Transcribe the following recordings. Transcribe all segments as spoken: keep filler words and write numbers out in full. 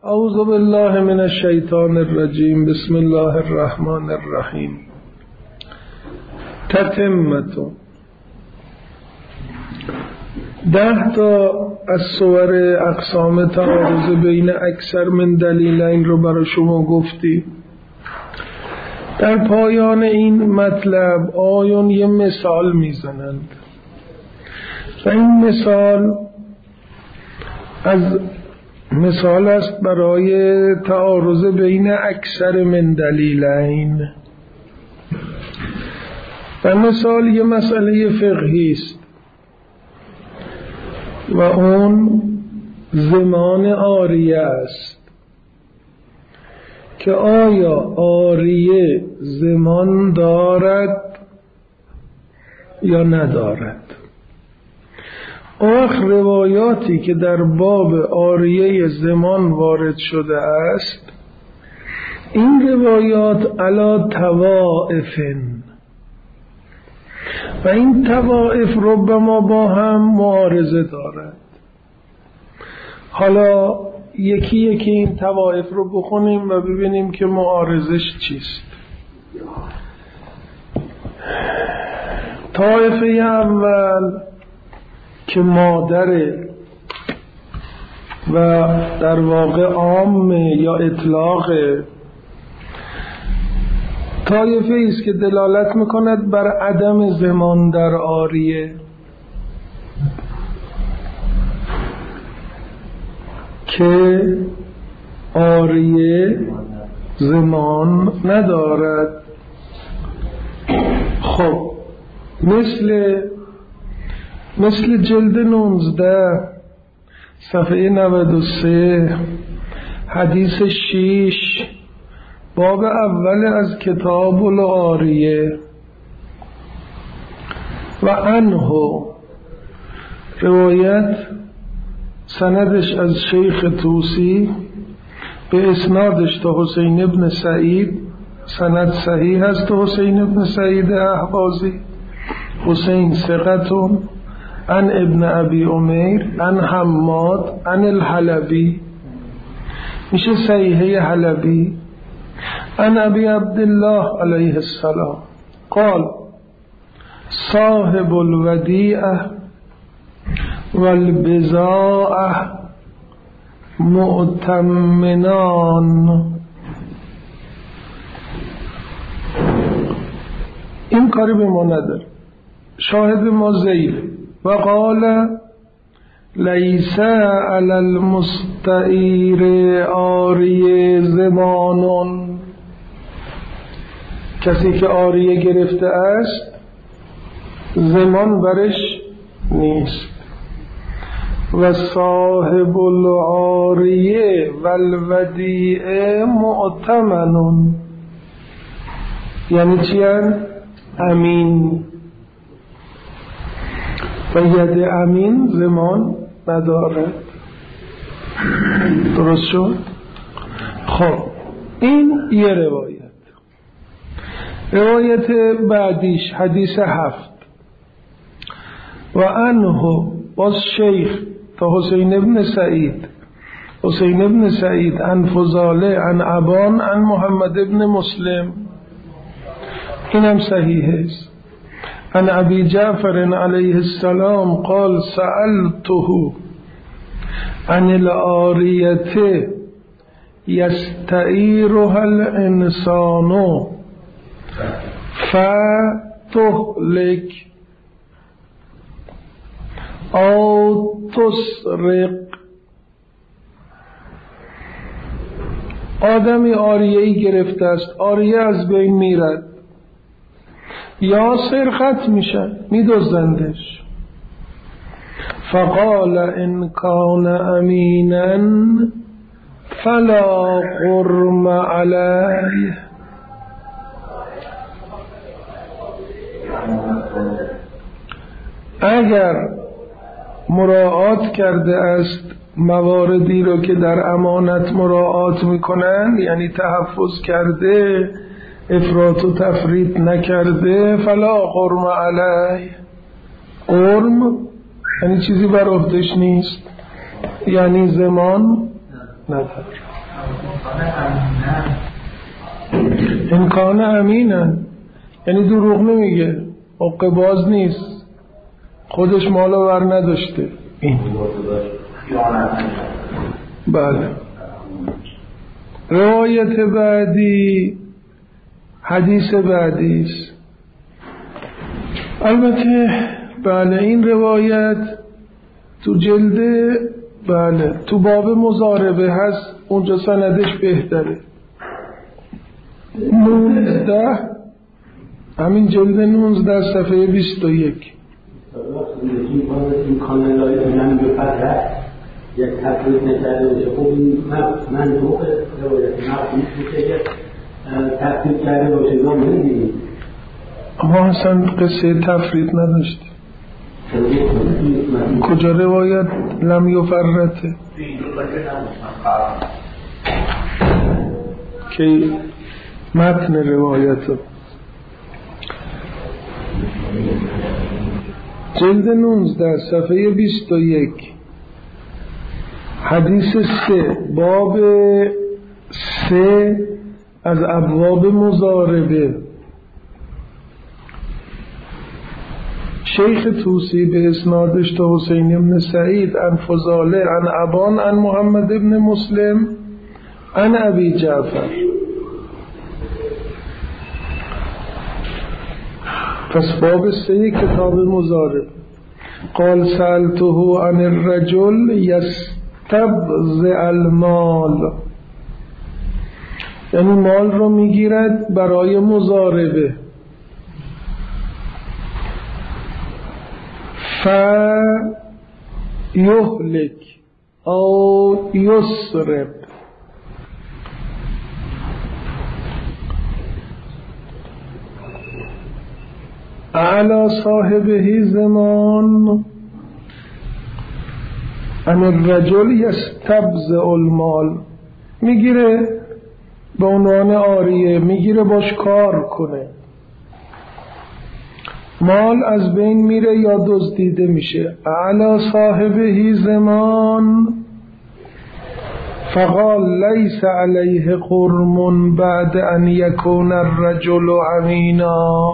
اعوذ بالله من الشیطان الرجیم. بسم الله الرحمن الرحیم. تتمة ده تا از صور اقسام تعارض بین اکثر من دلیلین رو برای شما گفتی. در پایان این مطلب آیون یه مثال میزنند و این مثال از مثال است برای تعارض بین اکثر من دلیلین و مثال یه مسئله فقهی است و اون زمان عاریه است که آیا عاریه زمان دارد یا ندارد. آخر روایاتی که در باب عاریه زمان وارد شده است این روایات علی طوائفن و این طوائف ربما با هم معارضه دارد. حالا یکی یکی این طوائف رو بخونیم و ببینیم که معارضش چیست. طائفه اول که مادره و در واقع عامه یا اطلاقه، طایفه ایست که دلالت میکند بر عدم زمان در عاریه که عاریه زمان ندارد. خب مثل مثل جلد نوزده صفحه نود و سه حدیث شیش باب اول از کتاب العاریه و عنه روایت سندش از شیخ توسی به اسنادش تا حسین ابن سعید، سند صحیح است. حسین ابن سعید احوازی حسین ثقتون عن ابن ابی امیر عن حماد عن الحلبی، میشه صحیحه حلبی. عن ابی عبدالله علیه السلام قال صاحب الودیعه والبضاعه مؤتمنان. این کاری به ما نداره، شاهد ما زیل و قال لیس علی المستعیر عاریه زمانون، کسی که عاریه گرفته است زمان برش نیست. و صاحب العاریه والودیعه مؤتمنون، یعنی چی؟ امین. و ید امین زمان ندارد. درست شد؟ خب این یه روایت. روایت بعدیش حدیث هفت و عنه باز شیخ تا حسین ابن سعید حسین ابن سعید عن فضاله عن ابان عن محمد ابن مسلم، اینم صحیح است. عن ابی جعفر علیه السلام قال سألته عن العاریه یستعیرها الانسان فتهلک او تسرق. آدمی عاریه‌ای گرفته است، عاریه از بین میرد یا سرقت میشه، میدزدندش. فقال ان کان امینا فلا غرم علیه. اگر مراعات کرده است مواردی رو که در امانت مراعات میکنن، یعنی تحفظ کرده، افراط و تفریط نکرده، فلا غرم علیه. غرم یعنی چیزی بر عهدش نیست، یعنی زمان نداره. امکان امینن، یعنی دروغ نمیگه، حقه باز نیست، خودش مالو ور نداشته. این بله. روایت بعدی حدیث بعدی است. البته بله این روایت تو جلد بله تو باب مضاربه هست، اونجا سندش بهتره. نوزده همین جلد نوزده صفحه بیست و یک. این کانالایی که من به فتره یک تفریط نکرده باشه، خب این من دوخ روایت مفهوم میشه که تفریط کرده باشه ما میدیم. اما اصلا قصه تفریط نداشتی. کجا روایت لم یفرته که متن روایت جلد نوزده صفحه بیست و یک حدیث سه باب سه از ابواب مضاربه. شیخ طوسی به اسنادش تا حسین بن سعید عن فضاله عن ابان عن محمد بن مسلم عن ابی جعفر. پس باب سه کتاب مضارب. قال سألته عن الرجل یستبذع المال، یعنی مال رو میگیرد برای مضاربه. فیهلک او یسرب، اعلی صاحبه زمان ان الرجل یستبذع المال، میگیره به عنوان عاریه، میگیره باش کار کنه، مال از بین میره یا دزدیده میشه. اعلی صاحبه زمان فقال لیس علیه غرم بعد ان یکون الرجل امینا.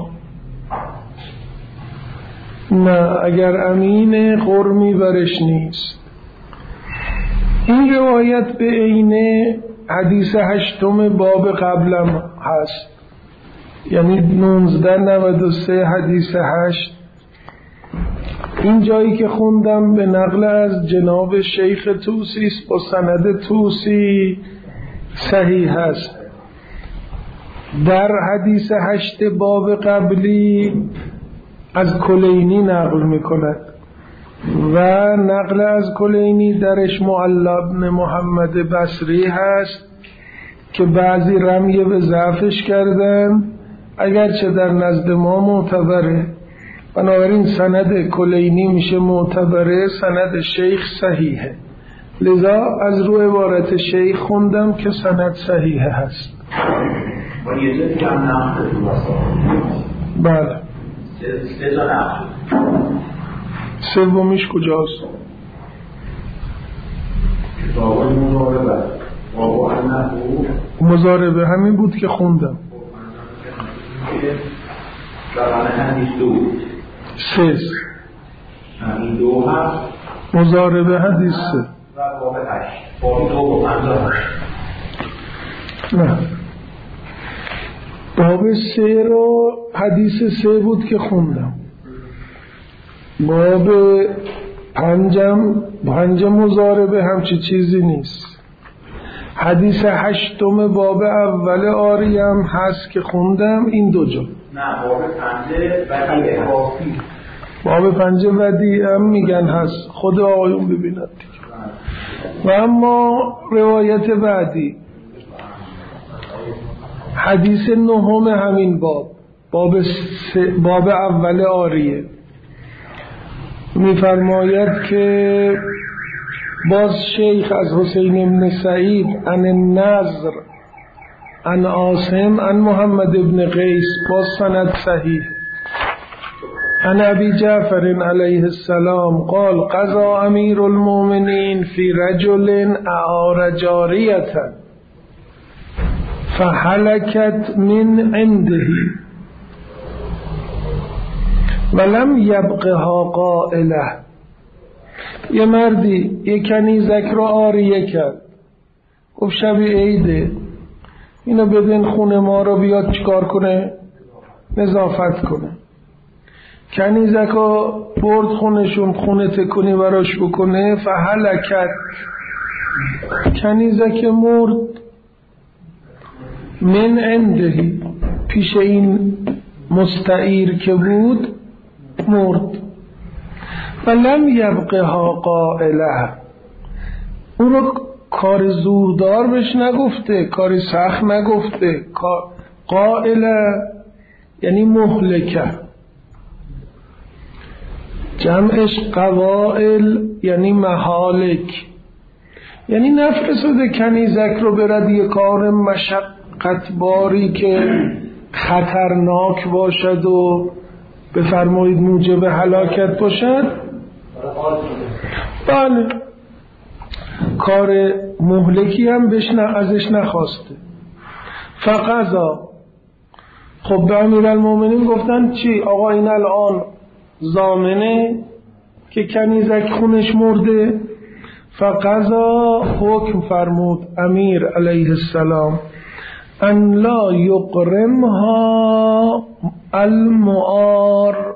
نه، اگر امین غرمی برش نیست. این روایت به عینه حدیث هشتم باب قبلم هست، یعنی نوزده نود و سه حدیث هشت. این جایی که خوندم به نقل از جناب شیخ طوسی است، با سند طوسی صحیح هست. در حدیث هشت باب قبلی از کلینی نقل میکند و نقل از کلینی درش معلی بن محمد بصری هست که بعضی رمی به ضعفش کردن، اگرچه در نزد ما معتبره. بنابراین سند کلینی میشه معتبره، سند شیخ صحیحه. لذا از رو عبارت شیخ خوندم که سند صحیحه هست. بله. سومیش کجاست؟ مضاربه همین بود که خوندم. سه همین دو هم مضاربه حدیث سه و باب هشت باب دو و پنجاه هشت. نه، باب سه رو حدیث سه بود که خوندم. باب پنجم پنج مضاربه همچی چیزی نیست. حدیث هشتم باب اول آریم هست که خوندم، این دو جا. نه، باب پنجه ودیعه بافی باب پنجه ودیعه هم میگن هست، خود آقایون ببیند. و اما روایت بعدی حدیث نهم همین باب باب, باب اول آریه میفرماید که باز شیخ از حسین بن سعید عن النضر عن عاصم عن محمد بن قیس باز سند صحیح عن ابی جعفر علیه السلام قال قضى امیر المؤمنین فی رجل اعار جاریة فهلكت من عنده ولم یبقها قائله. یه مردی یه کنیزک رو عاریه کرد، گفت شب عیده اینو بدین خونه ما رو بیاد چیکار کنه؟ نظافت کنه. کنیزک رو برد خونشون، خونه تکونی براش بکنه. فهلکت، کنیزک مرد. من عنده، پیش این مستعیر که بود مرد. ولم یبقها قائله، اون رو کار زوردار بهش نگفته، کار سخت نگفته. قائله یعنی مهلکه، جمعش قوائل یعنی محالک، یعنی نفرستاده کنیزک رو برد یه کار مشقت باری که خطرناک باشد و بفرمایید موجب هلاکت باشد. بله، کار مهلکی هم بشن ازش نخواسته. فقضا، خب به امیرالمومنین گفتن چی؟ آقا این الان ضامنه که کنیزک خونش مرده. فقضا، حکم فرمود امیر علیه السلام ان لا یقرمها المعار،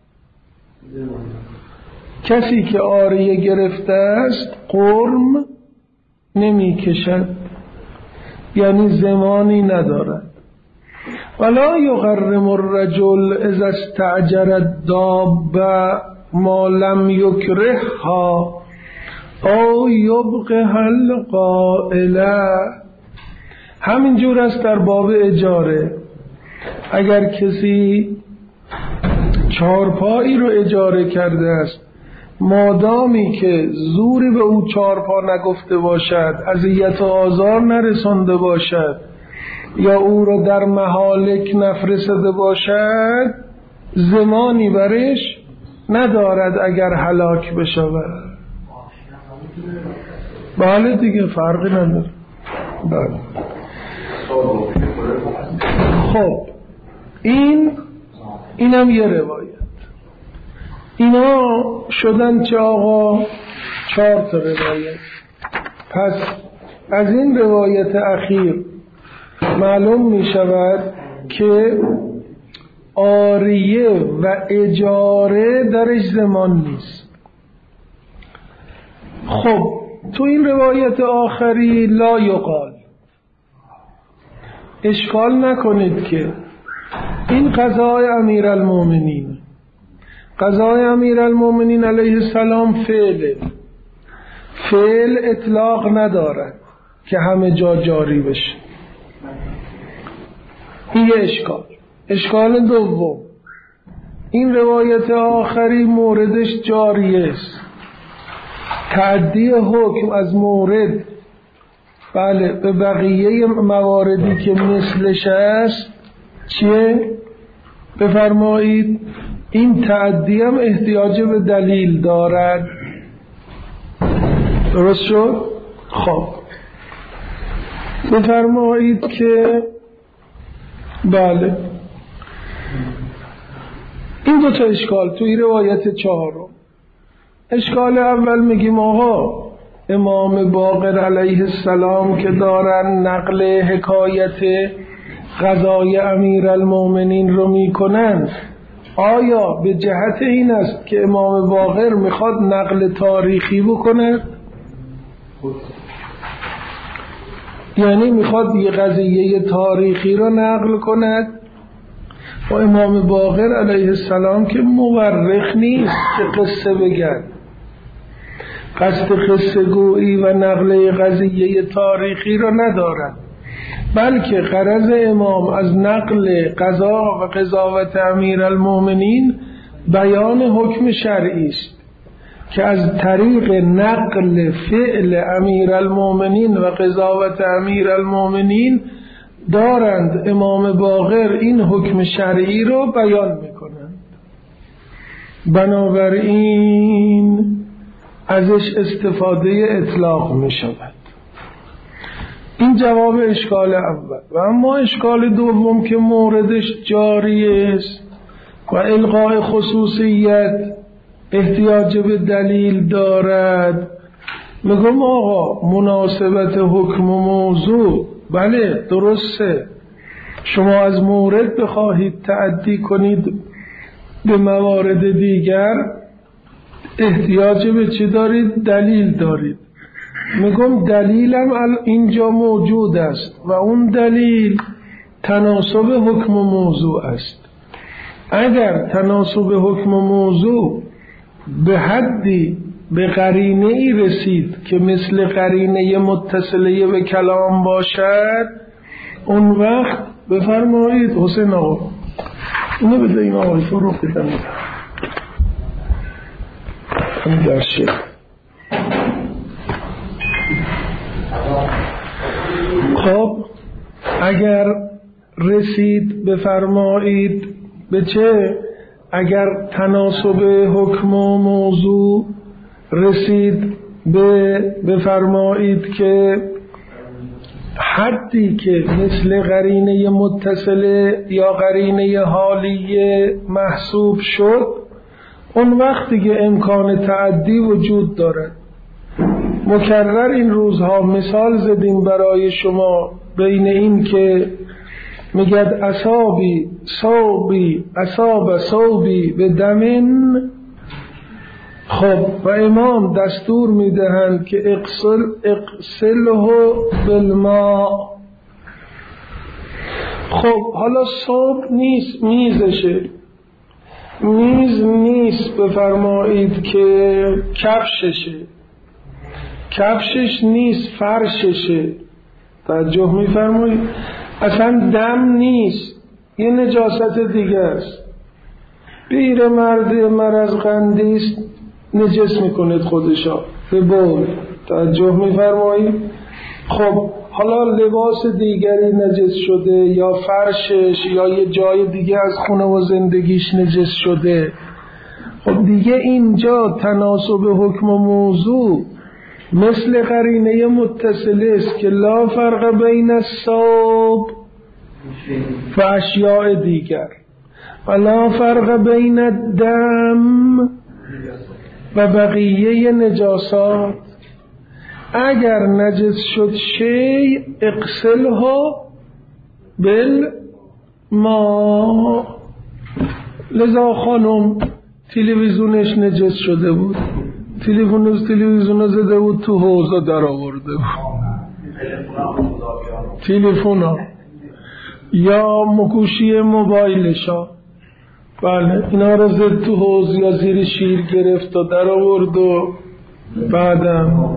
کسی که عاریه گرفته است قرم نمی کشد، یعنی زمانی ندارد. ولا یغرم الرجل اذا استعجر الدابه ما لم یکرهها او یبقها القائله. همین جور است در باب اجاره. اگر کسی چارپایی رو اجاره کرده است، مادامی که زوری به او چارپا نگفته باشد، اذیت و آزار نرسانده باشد، یا او رو در مهالک نفرستاده باشد، زمانی برش ندارد اگر هلاک بشود. بله دیگه، فرقی نداره. بله. خب این اینم یه روایت. اینا شدن چه آقا؟ چهار تا روایت. پس از این روایت اخیر معلوم می شود که عاریه و اجاره درش زمان نیست. خب تو این روایت آخری لا یقال، اشکال نکنید که این قضای امیرالمومنین، قضای امیرالمومنین علیه السلام فعل فعل اطلاق ندارد که همه جا جاری بشه. این یه اشکال. اشکال دوم، این روایت آخری موردش جاریه است. تعدی حکم از مورد بله به بقیه مواردی که مثلش است چیه؟ بفرمایید. این تعدی هم احتیاج به دلیل دارد. درست شد؟ خب بفرمایید که بله این دو تا اشکال توی روایت چهارم. اشکال اول میگیم آقا امام باقر علیه السلام که دارن نقل حکایت قضای امیرالمومنین رو میکنن، آیا به جهت این است که امام باقر میخواد نقل تاریخی بکنه؟ یعنی میخواد یه قضیه تاریخی رو نقل کند؟ و امام باقر علیه السلام که مورخ نیست که قصه بگن، قصد قصه گویی و نقل قضیه تاریخی رو ندارد، بلکه غرض امام از نقل قضا و قضاوت امیرالمومنین بیان حکم شرعی است که از طریق نقل فعل امیرالمومنین و قضاوت امیرالمومنین دارند امام باقر این حکم شرعی رو بیان میکنند. بنابراین ازش استفاده اطلاق می شود. این این جواب اشکال اول. و اما اشکال دوم که موردش جاری است و الغاء خصوصیت احتیاج به دلیل دارد، میگم آقا مناسبت حکم و موضوع بله درسته، شما از مورد بخواهید تعدی کنید به موارد دیگر احتیاج به چی دارید؟ دلیل دارید. میگم دلیلم اینجا موجود است و اون دلیل تناسب حکم و موضوع است. اگر تناسب حکم و موضوع به حدی به قرینه ای رسید که مثل قرینه متصله به کلام باشد، اون وقت بفرمایید حسین آقا اینو بده این آقای فروغ بدم این درشه. خب اگر رسید بفرمایید به چه؟ اگر تناسب حکم و موضوع رسید به بفرمایید که حدی که مثل قرینه متصله یا قرینه حالیه محسوب شد، اون وقتی که امکان تعدی وجود دارد. مکرر این روزها مثال زدیم برای شما بین این که میگد اصابی صوبی اصاب صوبی به دمن. خب و امام دستور میدهند که اقسل اقسله بالماء. خب حالا صوب نیست، میزشه، میز نیست بفرمایید که کفششه، کفشش نیست فرششه. توجه میفرمایید؟ اصلا دم نیست، یه نجاست دیگه است. پیر مرد مرض قندیست نجس میکنید خودشا به بول. توجه میفرمایید؟ خب حالا لباس دیگری نجس شده یا فرشش یا یه جای دیگه از خونه و زندگیش نجس شده. خب دیگه اینجا تناسب حکم و موضوع مثل قرینه متصله است که لا فرق بین الصوب و اشیاء دیگر و لا فرق بین الدم و بقیه نجاسات. اگر نجس شد شی اغسله بالماء. لذا خانم تلویزیونش نجس شده بود، تلفنش تلویزیون زده بود تو حوضا در آورده بود، تلفونا یا مکوشی موبایلشا، بله اینا رو زد تو حوض یا زیر شیر گرفت و در آورد و بعدم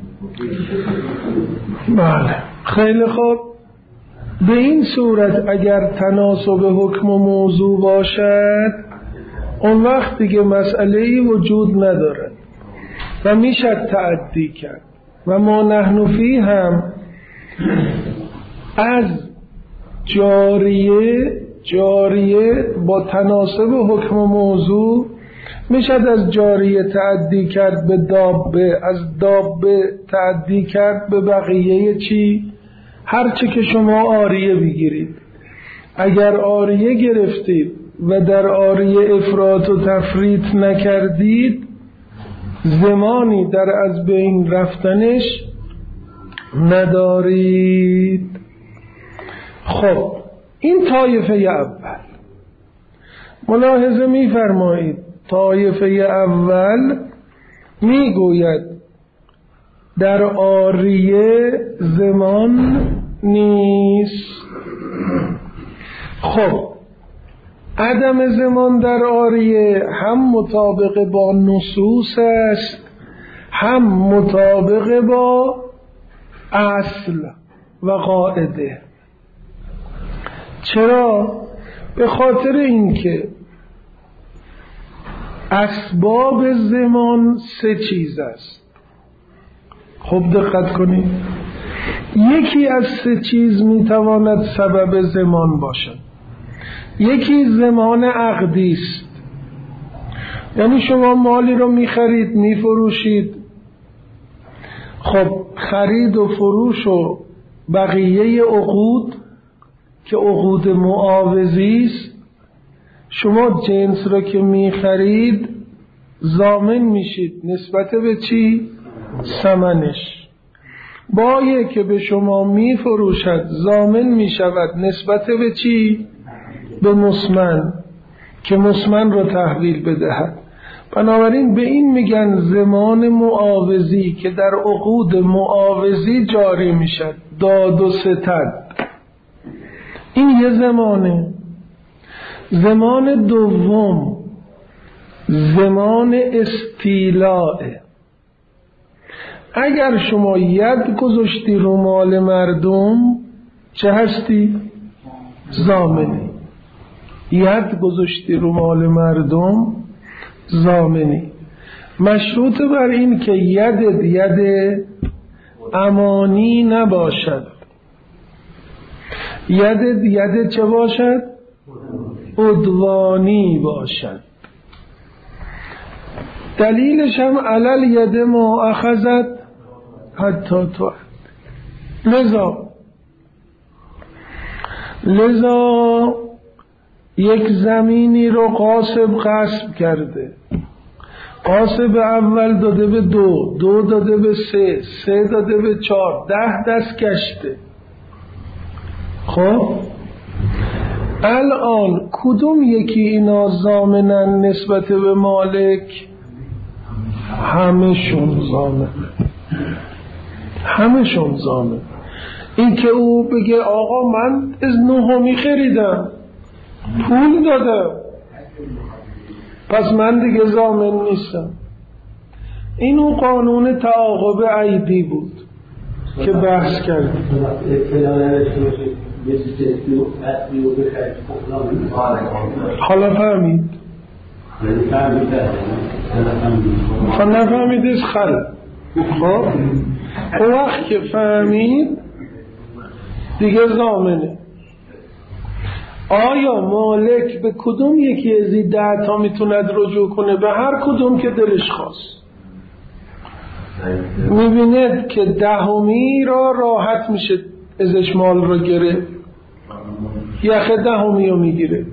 بله. خیلی خوب، به این صورت اگر تناسب حکم و موضوع باشد اون وقت دیگه مسئله‌ای وجود ندارد و میشه تعدی کرد. و ما نحن فی هم از جاریه جاریه با تناسب حکم و موضوع میشه از جاریه تعدی کرد به دابه، از دابه تعدی کرد به بقیه چی؟ هرچه که شما آریه بگیرید. اگر آریه گرفتید و در آریه افراط و تفریط نکردید زمانی در از بین رفتنش ندارید. خب این طایفه اول. ملاحظه می‌فرمایید طایفه اول میگوید در آریه زمان نیست. خب عدم زمان در آریه هم مطابق با نصوص است هم مطابق با اصل و قاعده. چرا؟ به خاطر اینکه اسباب زمان سه چیز است. خب دقت کنید، یکی از سه چیز میتواند سبب زمان باشد. یکی زمان عقدی است، یعنی شما مالی رو میخرید میفروشید. خب خرید و فروش و بقیه عقود که عقود معاوضی است، شما جنس را که میخرید ضامن میشید نسبت به چی؟ ثمنش. بایی که به شما میفروشد ضامن میشود نسبت به چی؟ به مسمن، که مسمن را تحویل بدهد. بنابراین به این میگن ضمان معاوضی که در عقود معاوضی جاری میشد، داد و ستد. این یه ضمانه. ضمان دوم ضمان استیلاء. اگر شما ید گذاشتی رو مال مردم چه هستی؟ ضامنی. ید گذاشتی رو مال مردم ضامنی. مشروط بر این که ید ید امانی نباشد. ید ید چه باشد؟ عدوانی باشد. دلیلش هم علل ید ما اخذت حتی تو. لذا لذا یک زمینی رو غاصب غصب کرده. غاصب اول داده به دو، دو داده به سه، سه داده به چار، ده دست گشته. خب الان کدوم یکی اینا ضامنن نسبت به مالک؟ همشون ضامن، همشون ضامن. این که او بگه آقا من از نهمی خریدم، پول دادم، پس من دیگه ضامن نیستم. اینو قانون تعاقب عیبی بود که بحث کردیم. حالا فهمید؟ خب نفهمید از خل. خب اون وقت که فهمید دیگه ضامنه. آیا مالک به کدوم یکی از این ده تا میتوند رجوع کنه؟ به هر کدوم که دلش خواست. میبینید که دهمی را راحت میشه ازش مال را گرفت، یخ دهمی رو میگیره،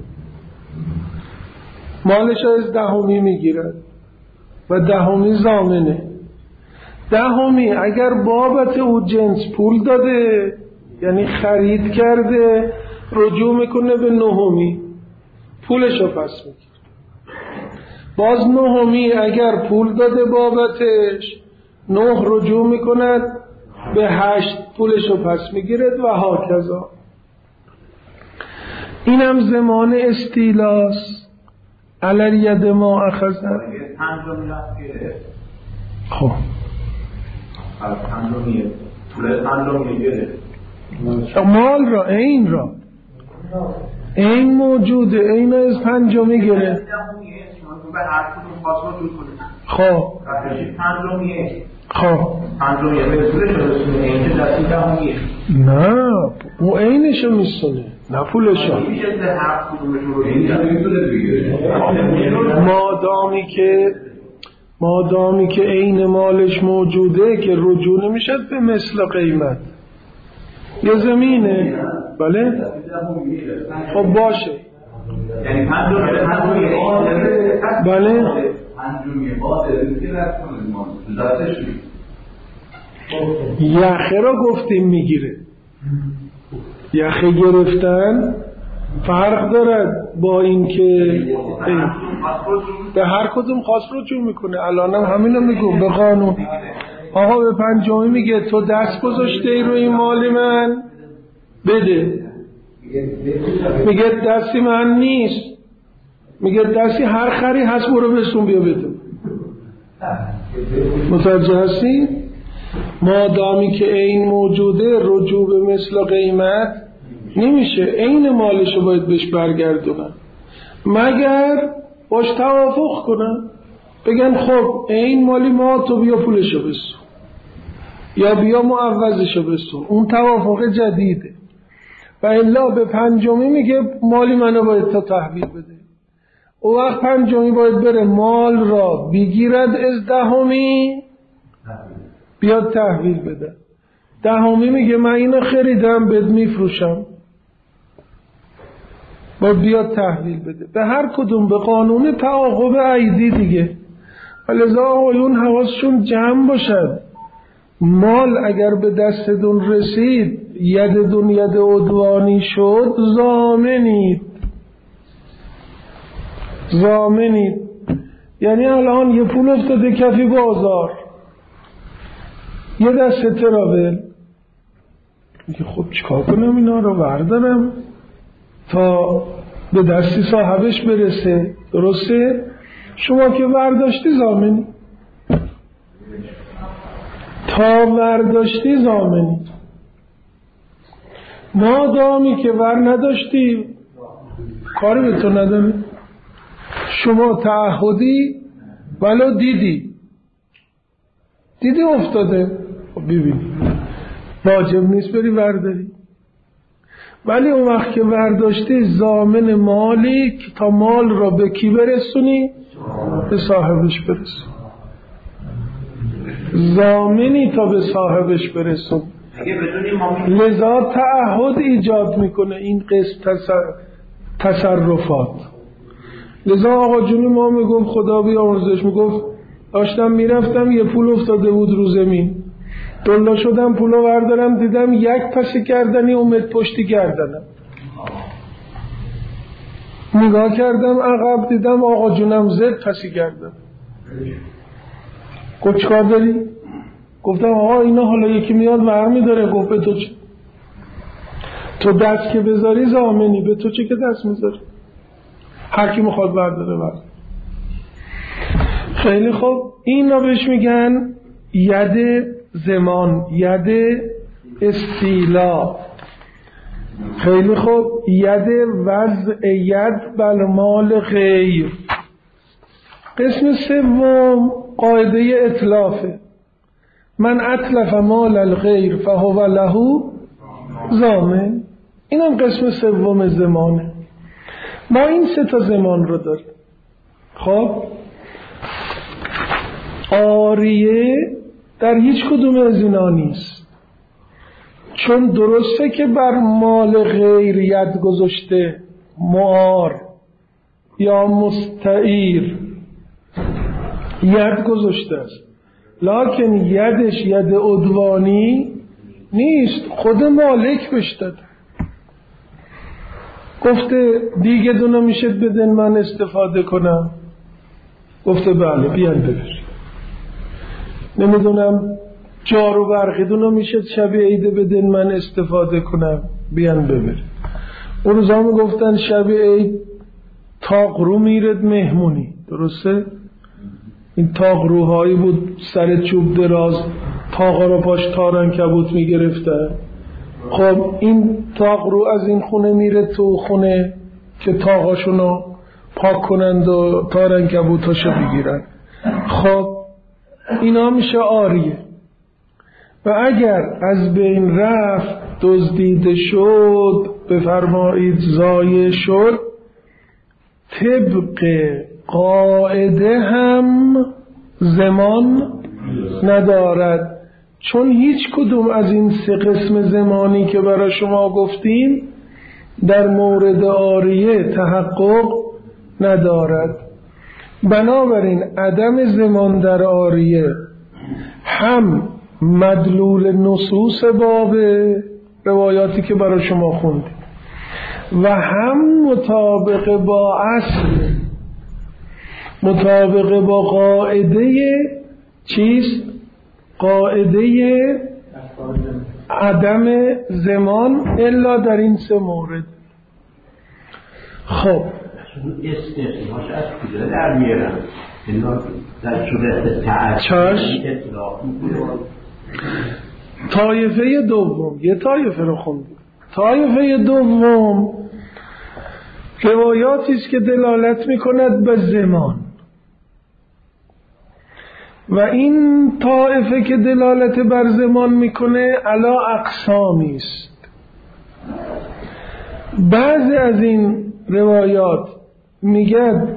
مالش از دهمی میگیرد و دهمی ضامنه. دهمی اگر بابت او جنس پول داده، یعنی خرید کرده، رجوع میکنه به نهمی، پولش رو پس میگیره. باز نهمی اگر پول داده بابتش، نه رجوع میکند به هشت، پولش رو پس میگیرد و هاکذا. اینم ضمان استیلاس علل ید ما اخذن. خب مال را، این را، این موجوده، این از پنجمی گره. خب خب نه او اینشو میسونه، نه پولشو. مادامی که مادامی که عین مالش موجوده که رجوع نمیشد به مثل قیمت. یه زمینه، بله خب باشه، یعنی بله یخه را گفتیم میگیره. یخه گرفتن فرق دارد با این که به هر کدوم خاص رجوع میکنه. الانم همینو میگم به قانون. آقا به پنجمی میگه تو دست گذاشته روی این مال من، بده. میگه دستی من نیست، میگه دستی هر خری هست، برو بسون بیا بده. متوجه هستی؟ مادامی که این موجوده رجوع به مثل قیمت نمیشه، این مالشو باید بهش برگردونن، مگر باش توافق کنن، بگن خب این مالی ما، تو بیا پولشو بسون یا بیا معوضشو بسون. اون توافق جدیده. و الا به پنجمی میگه مالی منو باید تا تحویل بده. او وقت پنجمی باید بره مال را بگیرد از دهمی بیاد تحویل بده. دهمی میگه من اینو خریدم بهت میفروشم، با بیاد تحویل بده. به هر کدوم به قانون تعاقب عیدی دیگه. ولذا آقایون حواسشون جمع باشد، مال اگر به دستتون رسید یدتون ید عدوانی شد، ضامنید ضامنید. یعنی الان یه پول افتاده کفی بازار، یه دسته تراول، میگه خب چیکار کنم اینا رو بردارم تا به دستی صاحبش برسه. درسته؟ شما که برداشتی ضامنی، تا برداشتی ضامنی. مادامی که ور نداشتی کاری به تو نداره. شما تعهدی ولو دیدی دیدی افتاده، ببین واجب نیست بری ورداری، ولی اون وقت که ورداشتی ضامن مالی که تا مال را به کی برسونی؟ به صاحبش برسون. ضامنی تا به صاحبش برسون. لذا تعهد ایجاد میکنه این قسم تصرفات. لذا آقا جونی ما میگم خدا بیامرزش، میگفت داشتم میرفتم یه پول افتاده بود رو زمین، دلا شدم پولو بردارم دیدم یک پسی کردنی اومد پشتی گردنم، نگاه کردم عقب دیدم آقا جونم زد پسی کردم. گفت چکار داری؟ گفتم آقا اینا حالا یکی میاد برمی داره. گفت به تو چه؟ تو دست که بذاری ضامنی، به تو چه که دست میذاری؟ هر کی میخواد برداره برد. خیلی خوب، این را بهش میگن ید زمان، ید استیلا. خیلی خوب، ید وضع ید بر مال غیر. قسم سوم قاعده اتلافه. من اتلف مال الغیر فهو له ضامن. این هم قسم سوم زمانه. ما این سه تا زمان رو داریم. خب عاریه در هیچ کدوم از اینا نیست، چون درسته که بر مال غیر ید گذاشته، معار یا مستعیر ید گذاشته است، لکن یدش ید عدوانی نیست، خود مالک بهش داده. گفته دیگه دونه میشه بدن من استفاده کنم. گفته بله بیان ببر. نمیدونم جارو برقی دونه میشه شب عید بدن من استفاده کنم، بیان ببر. اون روزا میگفتن شب عید تاقرو میرد مهمونی. درسته؟ این تاقروهایی بود سر چوب دراز، تاقا رو پاش تارن کبوت میگرفتن. خب این تاقرو از این خونه میره تو خونه که تاقاشونو پاک کنند و تارن کبوتاشو بگیرن. خب اینا میشه عاریه. و اگر از بین رفت دزدیده شد، بفرمایید ضایع شد، طبق قاعده هم زمان ندارد، چون هیچ کدوم از این سه قسم زمانی که برای شما گفتیم در مورد عاریه تحقق ندارد. بنابراین عدم زمان در عاریه هم مدلول نصوص باب روایاتی که برای شما خوندیم و هم مطابق با اصل، مطابق با قاعده چیست؟ قاعده عدم زمان الا در این سه مورد. خب استثناش از کجا در میارن؟ اینا در صورت تعجیل اطلاق طایفه دوم، یه طایفه رو خوندیم. طایفه دوم روایاتی است که دلالت میکند به زمان، و این طایفه که دلالت بر زمان میکنه علا اقسامی است. بعضی از این روایات میگه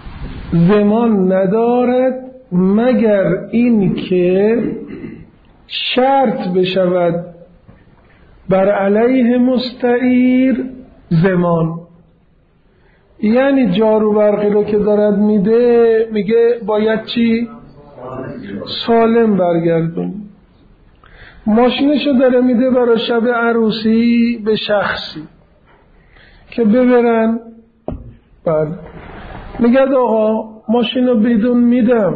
زمان ندارد مگر این که شرط بشود بر علیه مستعیر زمان، یعنی جارو برقی رو که دارد میده میگه باید چی؟ سالم برگردون. ماشینشو داره میده برای شب عروسی به شخصی که ببرن، بله میگه آقا ماشینو بدون میدم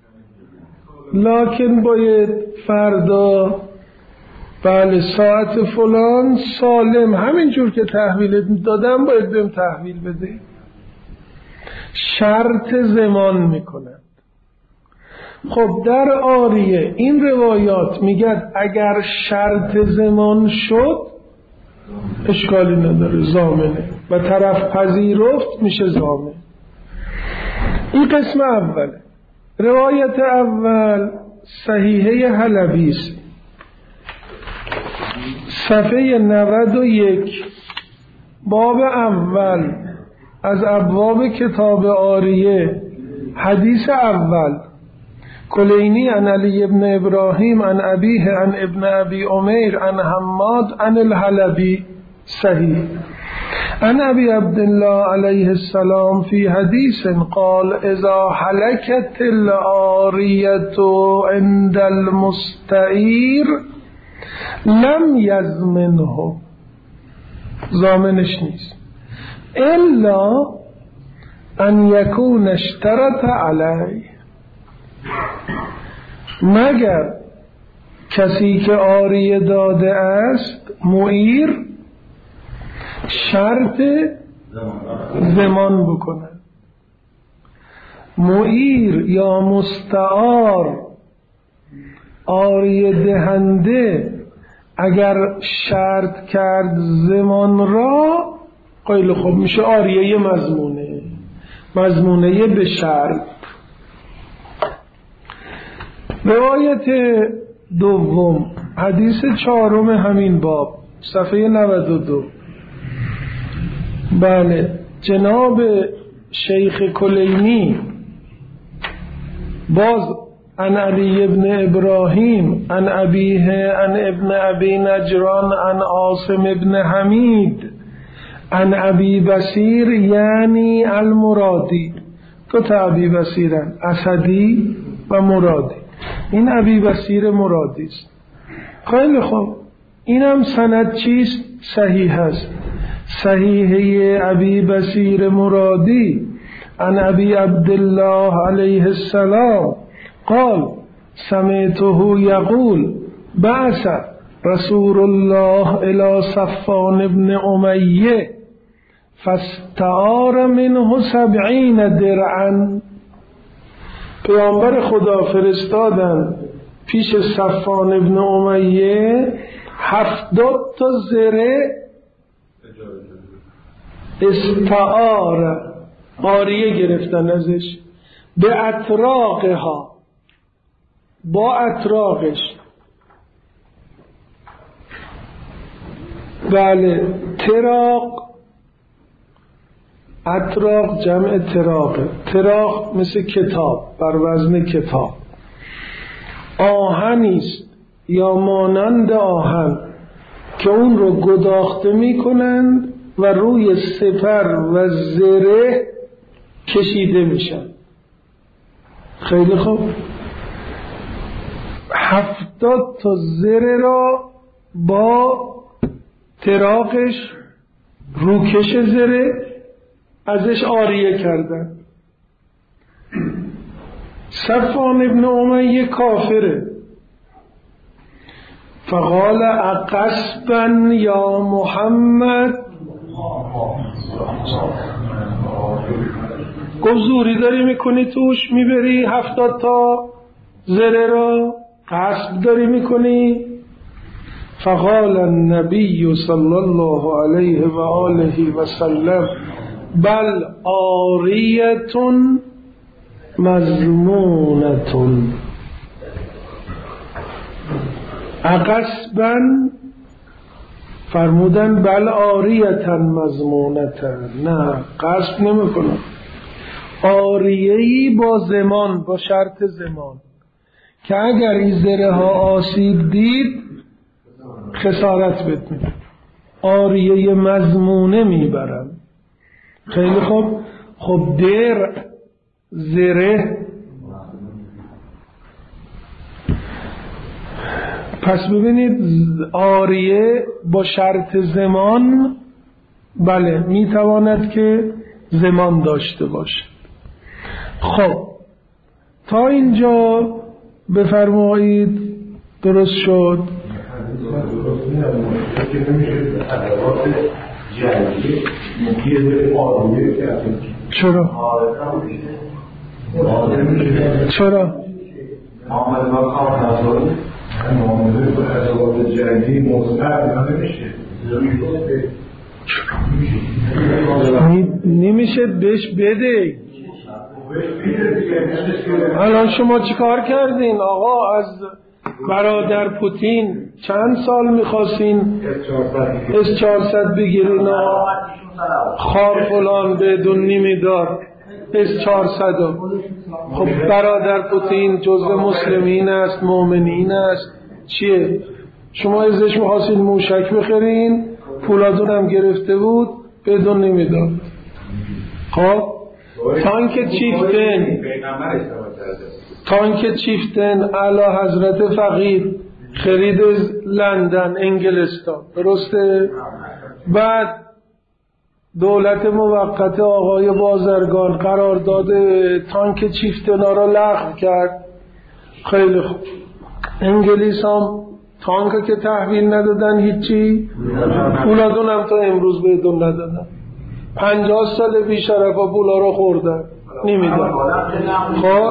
لکن باید فردا بله ساعت فلان سالم همینجور که تحویل دادم باید بهم تحویل بده. شرط زمان میکنند. خب در عاریه این روایات میگد اگر شرط زمان شد اشکالی نداره، ضامنه و طرف پذیرفت میشه ضامن. این قسم اوله. روایت اول صحیحه حلبی است، صفحه نود و یک، باب اول از ابواب کتاب عاریه، حدیث اول. کلینی عن علی ابن ابراهیم عن ابیه عن ابن ابی عمیر عن حماد عن الحلبی صحیح. عن ابی عبدالله علیه السلام فی حدیث قال اذا حلکت العاریة عند المستعیر لم یضمنه، ضامنش نیست، الا ان یکون اشترط علیه، مگر کسی که عاریه داده است معیر شرط زمان بکنه. معیر یا مستعار عاریه دهنده اگر شرط کرد زمان را قیل خوب میشه عاریه مضمونه، مضمونه به شرط. روایت دوم حدیث چهارم همین باب صفحه نود و دو، بله جناب شیخ کلینی باز عن علی ابن ابراهیم عن ابیه عن ابن ابی نجران عن عاصم ابن حمید عن ابی بصیر یعنی المرادی، دو تا ابی بصیرن، اسدی و مرادی. این ابی بصیر مرادی است. خیلی خوب، اینم سند چیست؟ صحیح است. صحیحه ابی بصیر مرادی عن ابی عبدالله علیه السلام قال سمعته یقول بعث رسول الله الى صفوان ابن امیه فاستعار منه سبعین درعا، پیامبر خدا فرستادن پیش صفوان ابن امیه هفتاد تا زره استعار عاریه گرفتن ازش، به اطراقها، با اطراقش، بله تراق، اطراق جمع تراقه، تراق مثل کتاب، بر وزن کتاب. آهنیست یا مانند آهن که اون رو گداخته می کنند و روی سپر و زره کشیده میشن. خیلی خوب، هفتاد تا زره را با تراقش، روکش زره ازش عاریه کردن. صفوان ابن امیه کافره، فقال اقصبا یا محمد، گفت زوری داری میکنی توش میبری هفتاد تا زره را، قصب داری میکنی؟ فقال النبی صلی الله علیه و آله و سلم بل عاریتون مضمونتون. اقصبا فرمودن بل عاریتن مضمونتن، نه قصب نمی کنن، عاریه‌ای با زمان، با شرط زمان که اگر این زره ها آسیب دید خسارت بهت میده، آریه مضمونه میبرن. خیلی خوب. خب در زره، پس ببینید آریه با شرط زمان بله میتواند که زمان داشته باشه. خب تا اینجا بفرمایید درست شد؟ چرا؟ چرا؟ نمیشه بهش بده. الان شما چیکار کردین آقا؟ از برادر پوتین چند سال میخواستین اس چهارصد بگیرین؟ خار فلان بدون نمیدار اس چهارصد. خب برادر پوتین جزء مسلمین است، مؤمنین است، چیه؟ شما ازش میخواستین موشک بخرین، پولادون هم گرفته بود بدون نمیدار. خب تانک چیفتن تانک چیفتن اعلی حضرت فقید خرید لندن انگلستان، درسته؟ بعد دولت موقت آقای بازرگان قرارداد تانک چیفتنا را لغو کرد. خیلی خوب. انگلیس هم تانک که تحویل ندادن هیچی، پولادون هم تا امروز بدون ندادن. پنجاه سال بیشرفا پولا رو خوردن نمیدن. خب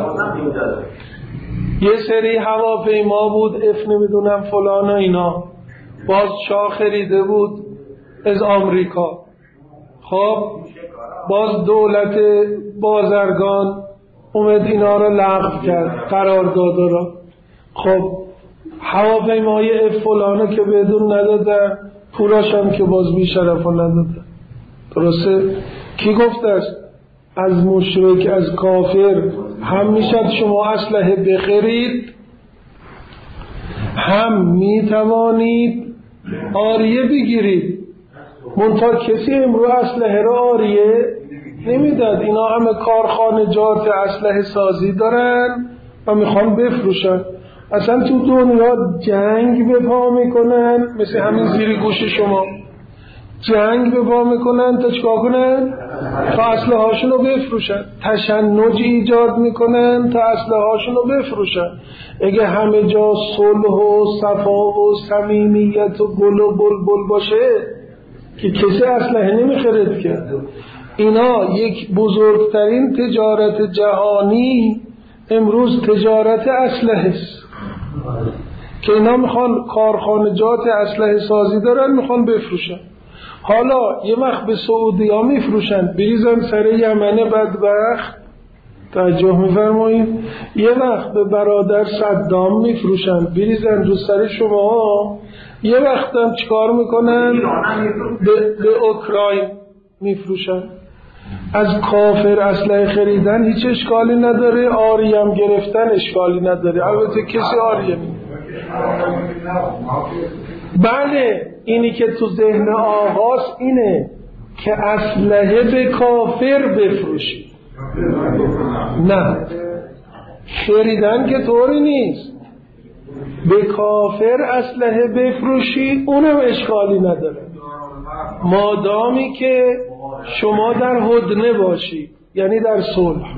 یه سری هواپیما بود اف نمیدونم فلان اینا، باز شاه خریده بود از آمریکا. خب باز دولت بازرگان اومد اینا رو لغو کرد، قرارداد را. خب هواپیمای اف فلانه که بدون ندادن، پولاش هم که باز بیشرفا ندادن. درسته؟ کی گفته است؟ از مشرک، از کافر هم میشد شما اسلحه بخرید، هم میتوانید آریه بگیرید. منتها کسی امروز اسلحه را آریه نمیداد. اینا همه کارخانجات اسلحه سازی دارن و میخوان بفروشن. اصلا تو دنیا جنگ به پا میکنن، مثل همین زیر گوش شما جنگ به پا میکنن تا چکا کنن؟ تا اسلحه هاشون رو بفروشن. تشنج ایجاد میکنن تا اسلحه هاشون رو بفروشن. اگه همه جا صلح و صفا و صمیمیت و گل و بلبل باشه که کسی اسلحه نمیخرد که. اینا یک بزرگترین تجارت جهانی امروز تجارت اسلحه است که اینا میخوان کارخانجات اسلحه سازی دارن، میخوان بفروشن. حالا یه وقت به سعودی ها میفروشن، بریزن سر یمن بدبخت، توجه میفرمایید، یه وقت به برادر صدام میفروشن، بریزن رو سر شما. یه وقت هم چکار میکنن؟ به, به اوکراین میفروشن. از کافر اسلحه خریدن هیچ اشکالی نداره، آریه هم گرفتن اشکالی نداره. البته کسی آریه نمیده. بله اینی که تو ذهن آقاست اینه که اسلحه به کافر بفروشی. نه، خریدن که طوری نیست. به کافر اسلحه بفروشی اونم اشکالی نداره، مادامی که شما در هدنه باشی، یعنی در صلح.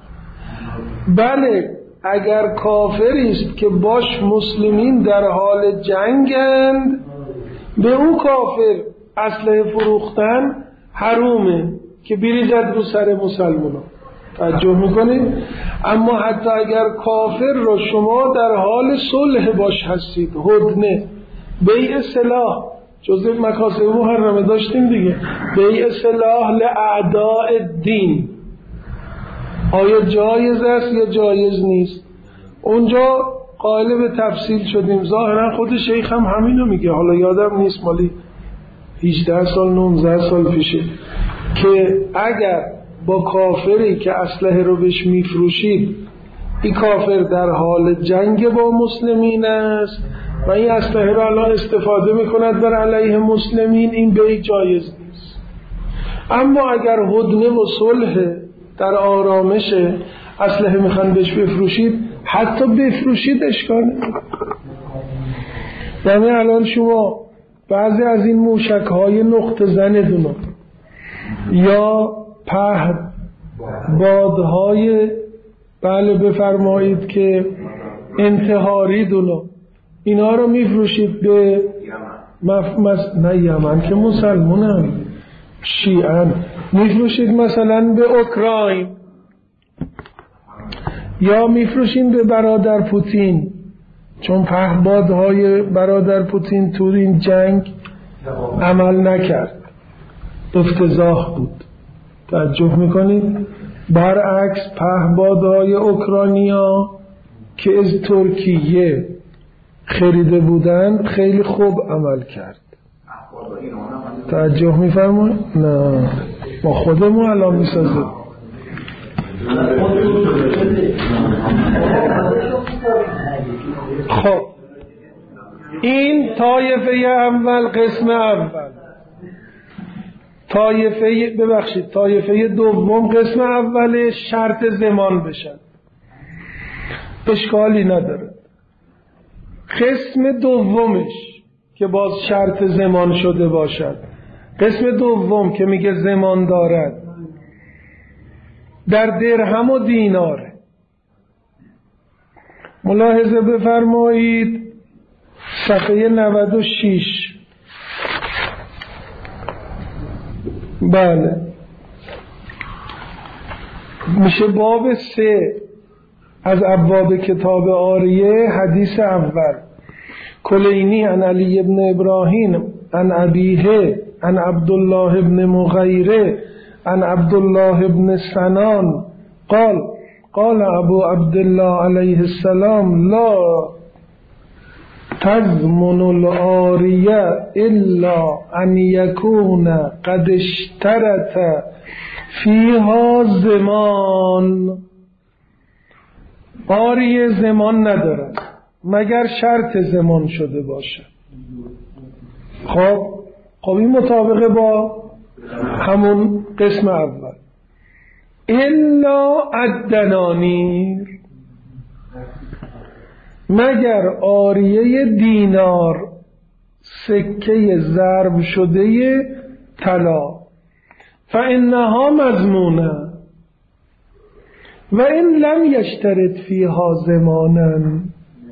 بله اگر کافری است که باش مسلمین در حال جنگند، به اون کافر اسلحه فروختن حرومه که بریزد رو سر مسلمانان. توجه میکنید؟ اما حتی اگر کافر رو شما در حال صلح باش هستید، هدنه، بیع سلاح، جزء مکاسب محرمه داشتیم دیگه، بیع سلاح لاعداء الدین، آیا جایز است یا جایز نیست؟ اونجا قائل به تفصیل شدیم. ظاهرا خود شیخ هم همینو میگه، حالا یادم نیست، مالی هجده سال نوزده سال پیشه، که اگر با کافری که اسلحه رو بهش میفروشید این کافر در حال جنگ با مسلمین است و این اسلحه را الان استفاده میکند بر علیه مسلمین، این بیع جایز نیست. اما اگر هدنه و صلح در آرامشه، اسلحه میخوان بهش بفروشید، حتی بفروشید اشکال نداره. یعنی الان شما بعضی از این موشک های نقطه زن دونو یا پهد بادهای بله بفرمایید که انتحاری دونو، اینا رو میفروشید به مف... مس... نه یمن که مسلمانن، شیعن، میفروشید مثلا به اوکراین یا میفروشید به برادر پوتین، چون پهپادهای برادر پوتین تو این جنگ عمل نکرد، افتضاح بود. توجه میکنید؟ برعکس پهپادهای اوکراینیا که از ترکیه خریده بودن خیلی خوب عمل کرد. توجه میفرمایید؟ نه ما خودمون الان میسازیم. خب این طایفه اول، قسم اول. طایفه ببخشید طایفه دوم قسم اول شرط زمان بشن، اشکالی نداره. قسم دومش که باز شرط زمان شده باشد، قسم دوم که میگه زمان دارد، در درهم و دیناره. ملاحظه بفرمایید صفحه نود و شش. بله میشه باب سه از ابواب کتاب عاریه. حدیث اول: کلینی عن علی ابن ابراهیم عن ابیه عن عبدالله ابن مغیره عن عبدالله ابن سنان قال قال ابو عبدالله علیه السلام: لا تضمن العاریه الا ان یکون قد اشترط فیها زمان. عاریه زمان ندارد مگر شرط زمان شده باشد. خب خب این مطابقه با همون قسم اول. الا الدنانیر، مگر عاریه دینار، سکه ضرب شده طلا، فانها مضمونه و این لم یشترط فیها زمانا.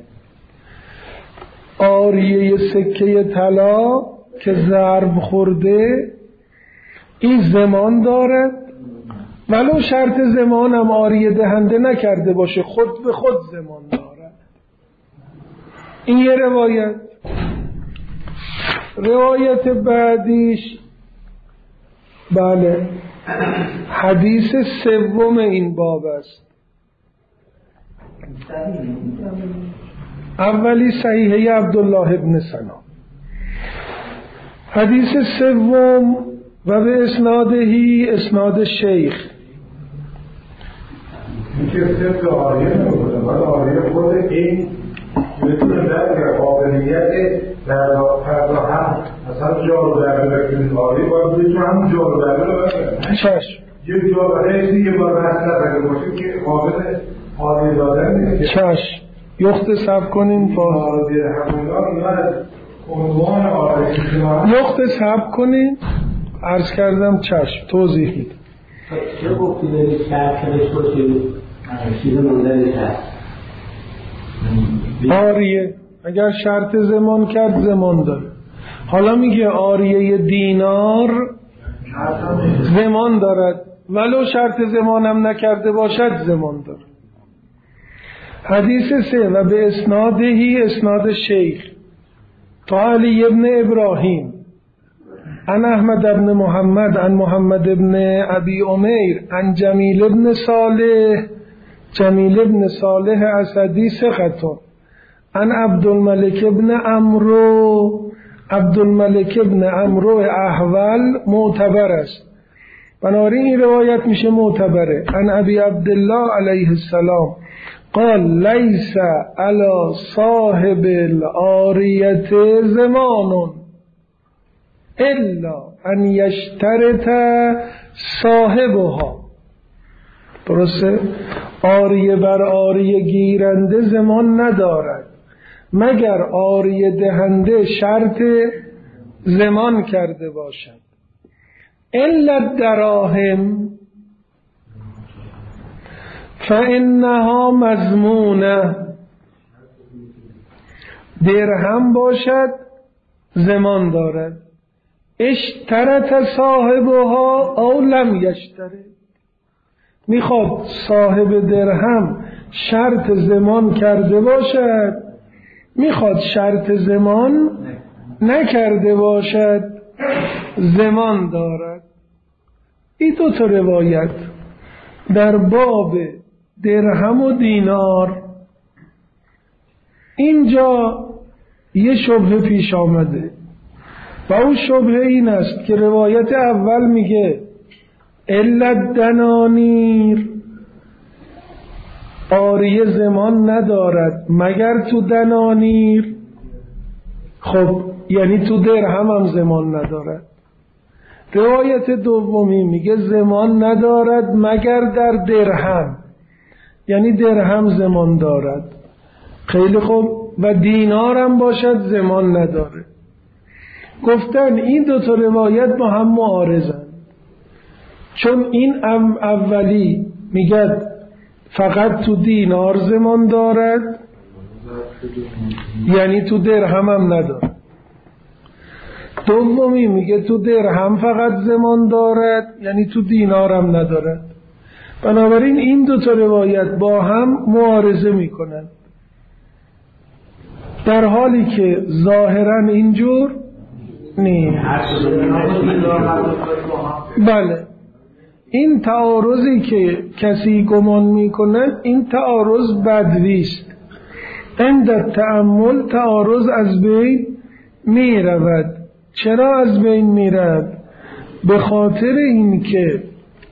عاریه سکه طلا که ضرب خورده این زمان دارد، ولو شرط زمان هم عاریه دهنده نکرده باشه، خود به خود زمان دارد. این یه روایت. روایت بعدیش بله حدیث سوم این باب است. اولی صحیحه عبدالله ابن سنان، حدیث سوم و به اسنادهی اسناد شیخ. این که صرف آریه نبوده، ولی آریه خود این میتونه در قابلیت در فردا هم مثلا جارو درده بکنید آریه باید بودید چون همون جارو درده رو بکنید چشم یک جارو رئیسی یه بار بحث اگه باشید که قابل آریه دادن نیست. چشم یخت سب کنین آریه همونگاه اینا عنوان آریه یخت سب کنین. عرض کردم چشم توضیح میدم. چه گفتی دارید شرطش باشید چیز مندرش هست آریه اگر شرط زمان کرد زمان داره. حالا میگه آریه دینار زمان دارد ولو شرط زمان هم نکرده باشد زمان داره. حدیث سه و به اسنادهی اسناد شیخ تا علی ابن ابراهیم عن احمد ابن محمد عن محمد ابن ابی امیر عن جمیل ابن صالح جمیل ابن صالح اسدی ثقتون عن عبدالملک ابن عمرو عبدالملک ابن عمرو احول معتبر است، بنابراین این روایت میشه معتبره. عن ابی عبدالله علیه السلام قال لیس علی صاحب العاریت زمان الا ان یشترط صاحبها. درسته؟ عاریه بر عاریه گیرنده زمان ندارد مگر عاریه دهنده شرط زمان کرده باشد. الا دراهم فانها مضمونه، درهم باشد زمان دارد. اشترط صاحبها او لم یشترط، میخواد صاحب درهم شرط زمان کرده باشد، میخواد شرط زمان نکرده باشد، زمان دارد. این دو تا روایت در باب درهم و دینار. اینجا یه شبهه پیش آمده و اون شبهه این است که روایت اول میگه الا دنانیر، عاریه زمان ندارد مگر تو دنانیر. خب یعنی تو درهم هم زمان ندارد. روایت دومی میگه زمان ندارد مگر در درهم، یعنی درهم زمان دارد. خیلی خوب. و دینار هم باشد زمان نداره. گفتن این دو تا روایت با هم معارضن، چون این اولی میگه فقط تو دینار زمان دارد، یعنی تو درهم هم نداره. دومی میگه تو درهم فقط زمان دارد، یعنی تو دینار هم ندارد. بنابراین این دو تا روایت با هم معارضه میکنن، در حالی که ظاهرا اینجور نیست. بله، این تعارضی که کسی گمان میکنه این تعارض بدویست. عند تأمل تعارض از بین میرود. چرا از بین میرود؟ به خاطر این که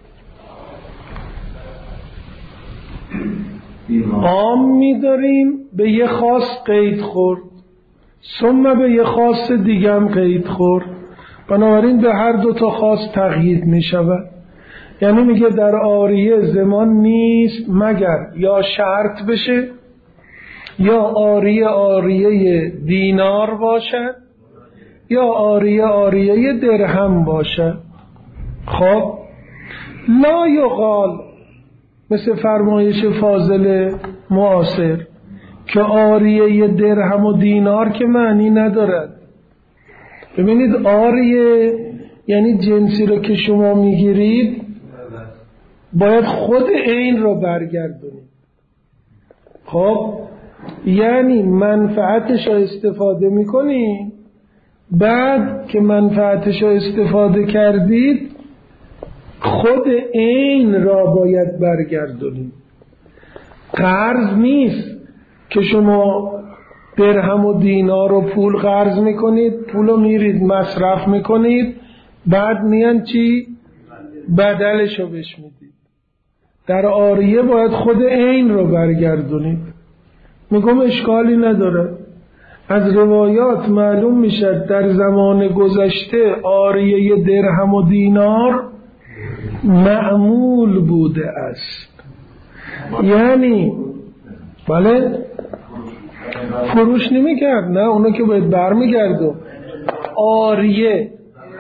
عام می‌داریم به یه خاص قید خورد، ثم به یه خاص دیگه هم قید خورد، بنابراین به هر دو تا خاص تقیید می شود. یعنی میگه در عاریه زمان نیست مگر یا شرط بشه یا عاریه عاریه دینار باشد یا عاریه عاریه درهم باشد. خب لا یقال، مثل فرمایش فاضل معاصر، که عاریه درهم و دینار که معنی ندارد. ببینید عاریه یعنی جنسی رو که شما میگیرید باید خود عین رو برگردونید. خب یعنی منفعتش رو استفاده میکنید، بعد که منفعتش رو استفاده کردید خود عین را باید برگردونید. قرض نیست که شما درهم و دینار و پول قرض میکنید، پول رو میرید مصرف میکنید، بعد میان چی؟ بدلش رو بهش میدید. در عاریه باید خود عین رو برگردونید. میگم اشکالی نداره. از روایات معلوم میشه در زمان گذشته عاریه درهم و دینار معمول بوده است، یعنی بله فروش نمی کرد، نه اونو که باید برمیگردو. عاریه،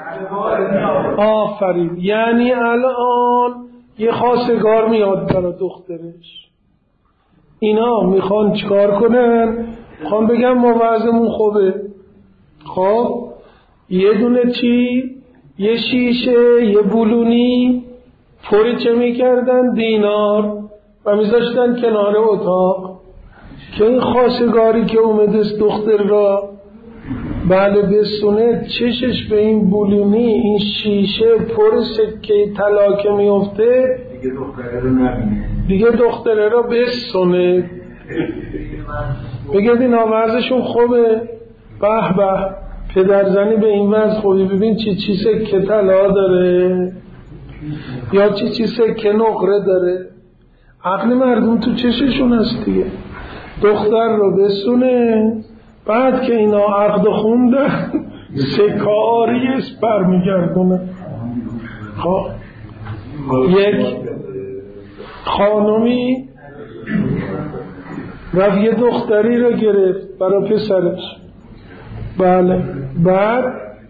آفرین، یعنی الان یه خواستگار میاد برای دخترش، اینا میخوان چیکار کنن؟ میخوان بگم ما وضعمون خوبه. خب یه دونه چی؟ یه شیشه، یه بلونی پوری چه میکردن؟ دینار، و میذاشتن کنار اتاق که این خواستگاری که اومده دختر را بله بسونه چشش به این بلونی، این شیشه پر سکه طلا که میفته دیگه دختره رو نبینه، دیگه دختره را بسونه، بگید این آوازشون خوبه، به به پدرزنی به این وضع خوبی، ببین چی چی سکه طلا داره یا چی چی سکه نقره داره. عقل مردم تو چششون هست دیگه. دختر رو بسونه، بعد که اینا عقد خوندن سکه آریس برمیگردونه. خب یک خانومی رفت یه دختری رو گرفت برای پسرش. بله. بعد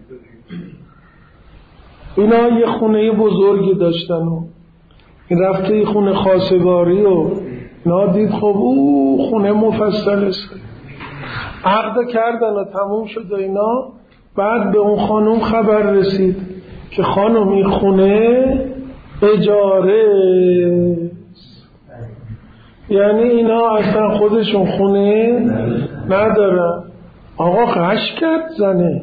اینا یه خونه بزرگی داشتن و این رفته یه خونه خواستگاری و نادید. خب او خونه مفصل است، عقد کردن و تموم شد و اینا. بعد به اون خانم خبر رسید که خانم این خونه اجاره، یعنی اینا اصلا خودشون خونه ندارن. آقا قش کرد، زنه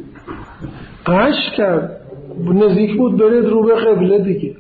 قش کرد، نزدیک بود برید رو به قبله دیگه.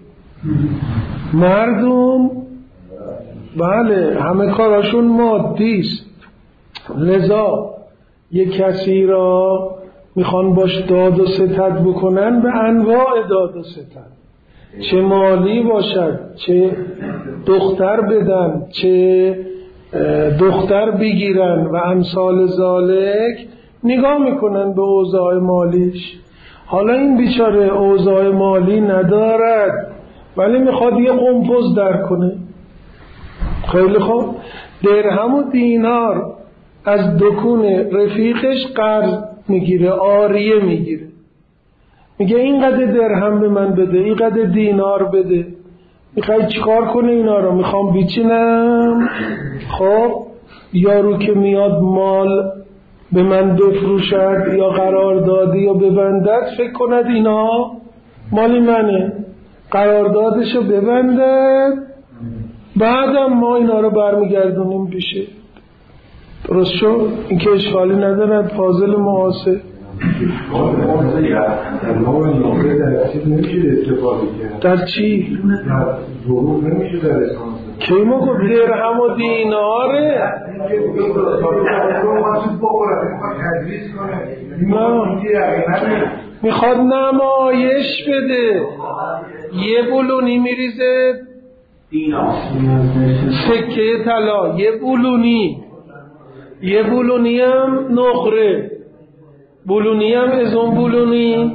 مردم بله همه کاراشون مادیست، لذا یک کسی را میخوان باش داد و ستد بکنن به انواع داد و ستد، چه مالی باشد، چه دختر بدن، چه دختر بگیرن و امثال ذالک، نگاه میکنن به اوضاع مالیش. حالا این بیچاره اوضاع مالی ندارد ولی میخواد یه قمپوز در کنه. خیلی خوب، درهم و دینار از دکون رفیقش قرض میگیره، آریه میگیره، میگه اینقدر درهم به من بده، اینقدر دینار بده. میخوای چیکار کنه اینا رو؟ میخوام بیچینم. خب یارو که میاد مال به من بفروشد یا قراردادی یا ببندد، فکر کند اینا مالی منه، قراردادشو ببندد، بعدم ما اینا رو برمیگردونیم پیشه. درست شد؟ این که اشکالی ندارد. فاضل معاصر در چی؟ ظروف نمیشه در اسلام کی ما گفت درهم و دیناره؟ میخواد نمایش بده، یه بلونی میریزه سکه طلا، یه بلونی، یه بلونی هم نقره، بلونی هم از اون بلونی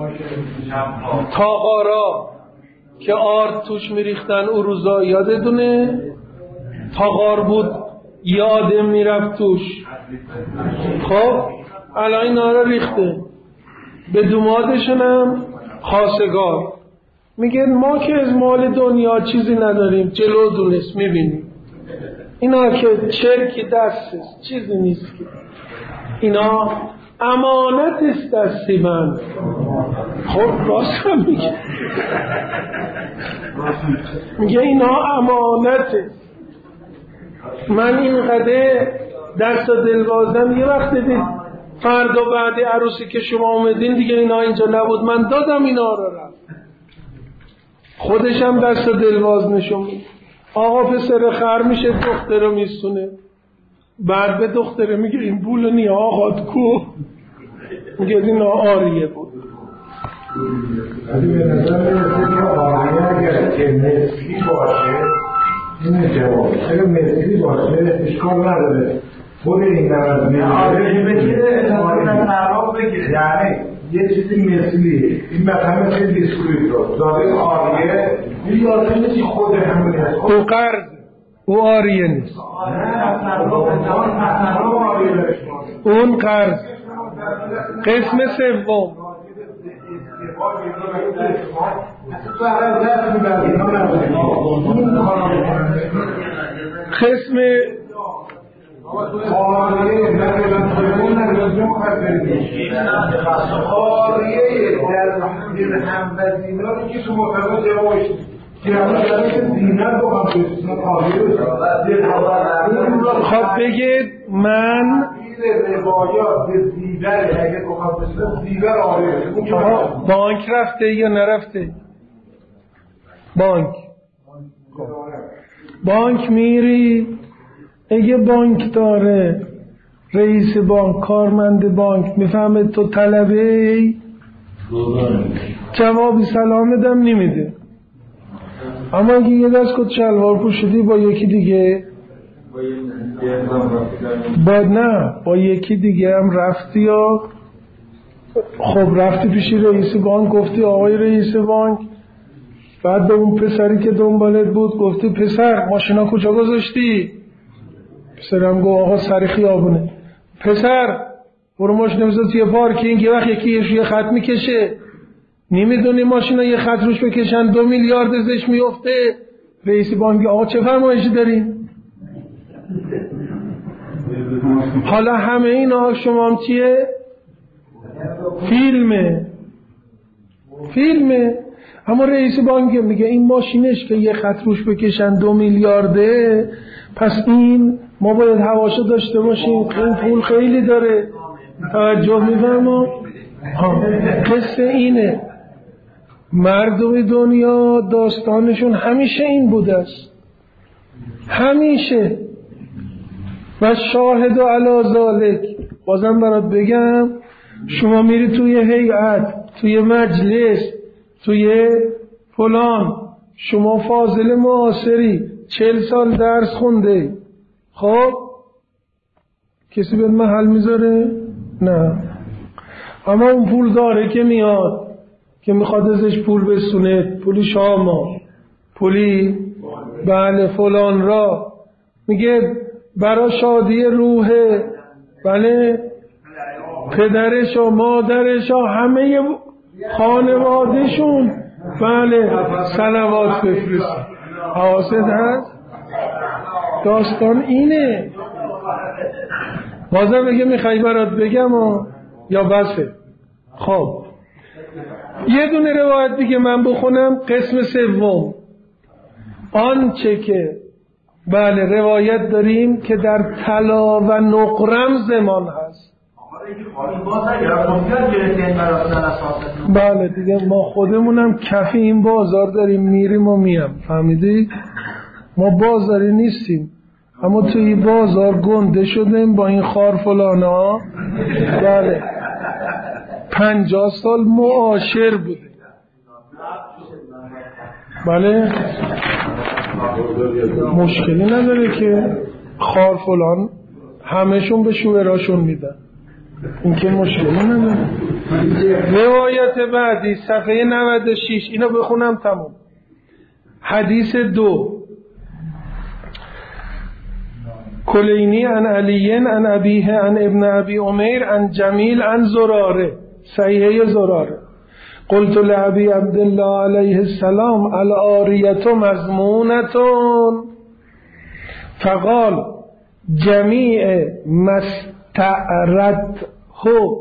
تاقارا که آرد توش میریختن او روزا، یادتونه؟ تاقار بود یه آدم میرفت توش. خب الان اینا رو ریخته به دومادشون هم خواستگار. میگه ما که از مال دنیا چیزی نداریم، جلو دونست میبینیم اینا که چرکی دست است، چیزی نیست که اینا امانت است دستی من. خب راست هم میگه، میگه اینا امانته، من اینقدر دست و دل بازم. یه وقت دید فردا بعد عروسی که شما اومدین دیگه اینا اینجا نبود، من دادم اینا رو رفت. خودشم دست و دل باز نشون میده. آقا پسر خر میشه، دختر رو میسونه، بعد به دختره میگه این بولونی آقات کو؟ میگه اینا آریه بود. ولی به نظر میرسه که آریه اگر که مثلی باشه این جواب، اگر مثلی باشه اشکال نداره، خود این نماز میگه آریه بگیره، آریه نماز بگیره، یعنی یه چیزی مثلی این مثلا مثل بیسکویت رو داره آریه، این لازم نیست خود همون هست، او قرض، او آریه نیست، اون قرض. قسم سوم قسم آریه در هموزیناری که تو مطمئن جوابش خب بگید من روایات به زیبر اگه بخواد بسید زیبر آریه. بانک رفته یا نرفته؟ بانک بانک میری، اگه بانک داره رئیس بانک، کارمند بانک میفهمه تو طلبه ای، جوابی سلام دم نمیده. اما اگه یه دست کت شلوار پوشیدی با یکی دیگه با نه با یکی دیگه هم رفتی یا خب رفتی پیشی رئیس بانک گفتی آقای رئیس بانک، بعد به اون پسری که دنبالت بود گفتی پسر ماشینا کجا گذاشتی؟ پسرم گفت آقا سر خیابونه. پسر برو ماشینا بذار توی پارکینگ، یه وقت یکی یه خط میکشه نمیدونی ماشینا یه خط روش بکشن دو میلیارد ازش میفته. رئیس بانک آقا چه فرمایشی دارین؟ حالا همه اینا شما هم چیه؟ فیلمه فیلمه. اما رئیس بانک میگه این ماشینش که یه خط روش بکشن دو میلیارده، پس این ما باید حواشو داشته باشیم، این پول خیلی داره. توجه میفرما؟ قصه اینه. مردم دنیا داستانشون همیشه این بوده است، همیشه. و شاهد و علی ذالک، بازم برات بگم، شما میری توی هیئت، توی مجلس، توی فلان، شما فاضل معاصری چهل سال درس خونده، خب کسی به محل میذاره؟ نه. اما اون پول داره که میاد که میخواد ازش پول بسونه، پولی شاما، پولی بله فلان را، میگه برای شادی روح بله پدرش و مادرش و همه خانوادهشون بله صلوات بفرست. حواست هست؟ داستان اینه. بازم بگه میخوای برات بگم و یا بسه؟ خب یه دونه روایت دیگه من بخونم، قسم سوم. آنچه که بله روایت داریم که در طلا و نقرم زمان هست. بله دیگه ما خودمونم کف این بازار داریم میریم و میام، فهمیدی؟ ما بازاری نیستیم، اما توی بازار گنده شدیم با این خار فلانا. بله پنجاه سال معاشر بوده. بله مشکلی نداره که خار فلان همهشون به شوهراشون میدن، این که مشکلی نداره. روایت بعدی صفحه نود و شش، اینو بخونم تمام. حدیث دو، کلینی عن علی عن ابیه عن ابن ابی عمیر عن جمیل عن زراره، صحیحه زراره. قلت لعبی عبدالله علیه السلام العاریت مضمونتون، فقال جمیع مستعرت هو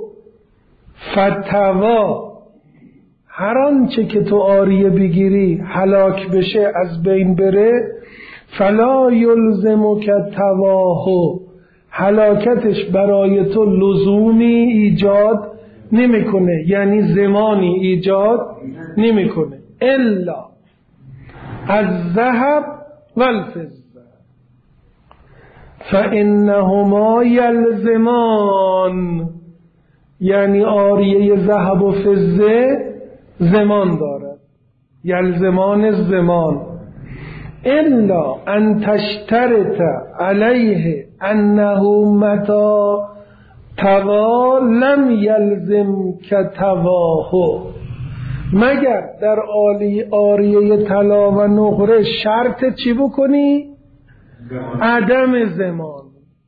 فتوا، هر آنچه که تو عاریه بگیری هلاک بشه از بین بره، فلا یلزمک تواهو، هلاکتش برای تو لزومی ایجاد نمیکنه، یعنی زمانی ایجاد نمیکنه، الا از ذهب و الفضه فانهما یلزمان، یعنی عاریه ذهب و فضه زمان دارد، یلزمان زمان. الا ان تشترط علیه انه متا توا لم یلزم که تواهو، مگر در عاریه طلا و نقره شرط چی بکنی؟ عدم زمان.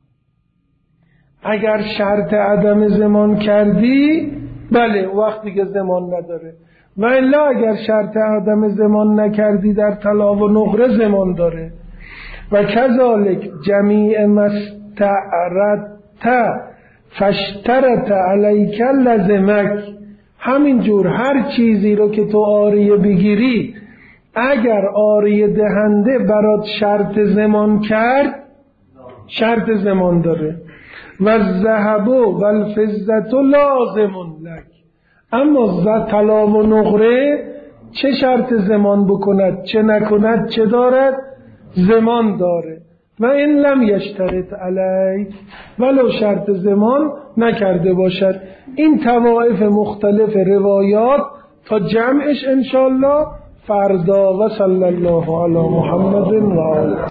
اگر شرط عدم زمان کردی بله وقتی که زمان نداره، و الا اگر شرط عدم زمان نکردی در طلا و نقره زمان داره. و کذالک جمیع مستعرت فاشترط علیک لزمک، همینجور هر چیزی رو که تو عاریه بگیری اگر عاریه دهنده برات شرط زمان کرد شرط زمان داره. و الذهب و الفضة لازم لک، اما طلا و نقره چه شرط زمان بکند چه نکند چه دارد؟ زمان داره. و این لم یشترط علی، ولو شرط زمان نکرده باشد. این طوائف مختلف روایات تا جمعش انشالله فردا و صلی الله علی محمد و آله.